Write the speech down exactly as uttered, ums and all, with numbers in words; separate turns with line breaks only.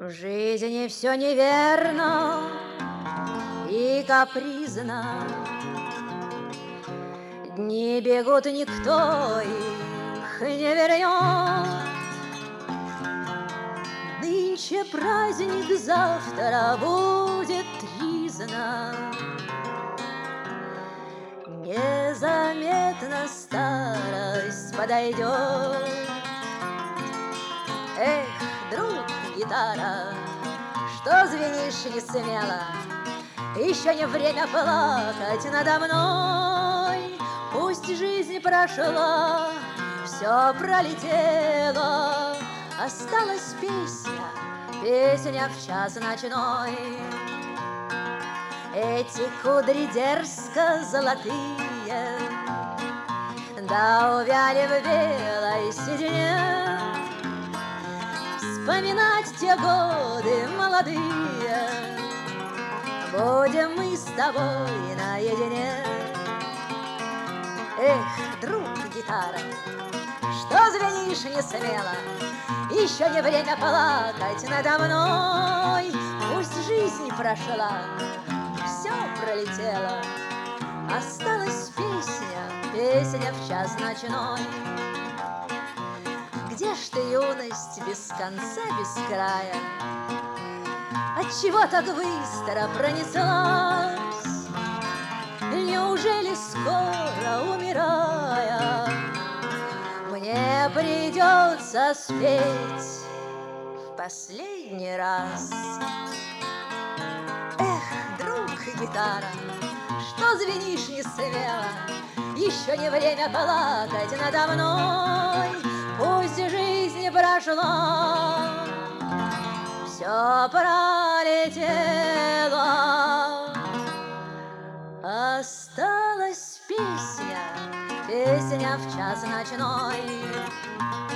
В жизни все неверно и капризно. Дни бегут, и никто их не вернет. Нынче праздник, завтра будет тризна. Незаметно старость подойдет. Эх, друг, гитара, что звенишь не смело? Еще не время плакать надо мной. Пусть жизнь прошла, все пролетело, осталась песня, песня в час ночной. Эти кудри дерзко золотые, да увяли в белой седине. Вспоминать те годы молодые будем мы с тобой наедине. Эх, друг, гитара, что звенишь не смело? Еще не время плакать надо мной. Пусть жизнь прошла, все пролетело, осталась песня, песня в час ночной. Где ж ты, юность, без конца, без края? Отчего так быстро пронеслась? Неужели скоро, умирая, мне придется спеть в последний раз? Эх, друг, гитара, что звенишь не смело? Еще не время плакать надо мной. Пусть жизнь прошла, все пролетело, осталась песня, песня в час ночной.